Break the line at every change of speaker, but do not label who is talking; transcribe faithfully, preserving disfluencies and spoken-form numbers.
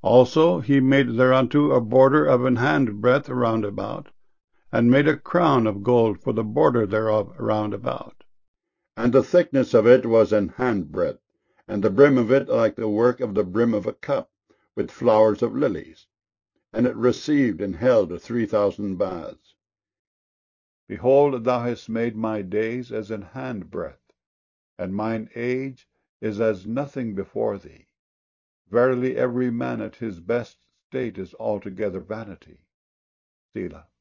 Also he made thereunto a border of an handbreadth round about, and made a crown of gold for the border thereof round about. And the thickness of it was an handbreadth, and the brim of it like the work of the brim of a cup, with flowers of lilies. And it received and held three thousand baths. Behold, thou hast made my days as an handbreadth, and mine age is as nothing before thee. Verily every man at his best state is altogether vanity. Selah.